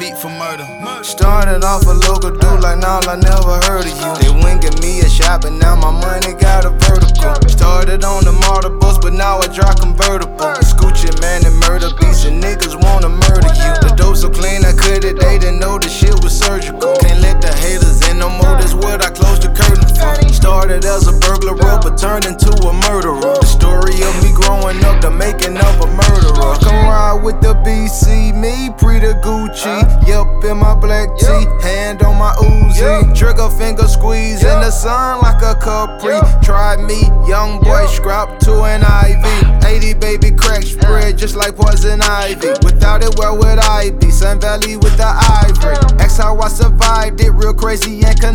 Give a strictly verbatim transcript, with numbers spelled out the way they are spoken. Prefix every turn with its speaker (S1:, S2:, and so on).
S1: street for murder.
S2: Started off a local dude like now I never heard of you. They winking me a shot, but now my money got a vertical. Started on the martyr bus, but now I drive convertible. Scoochie man and murder beats and niggas wanna murder you. The dope so clean I cut it, they didn't know the shit was surgical. Can't let the haters in no more, that's what I closed the curtain for. Started as a burglar, but turned into a murderer. The story of me growing up, the making of a murderer. Come ride with the B C, me pre the Gucci. Yep, in my black tee, hand on my Uzi. Trigger finger squeeze in the sun like a Capri. Try me, young boy, scrap to an I V. eighty baby crack spread just like poison ivy. Without it, where would I be? Sun Valley with the ivory. X how I survived it, real crazy and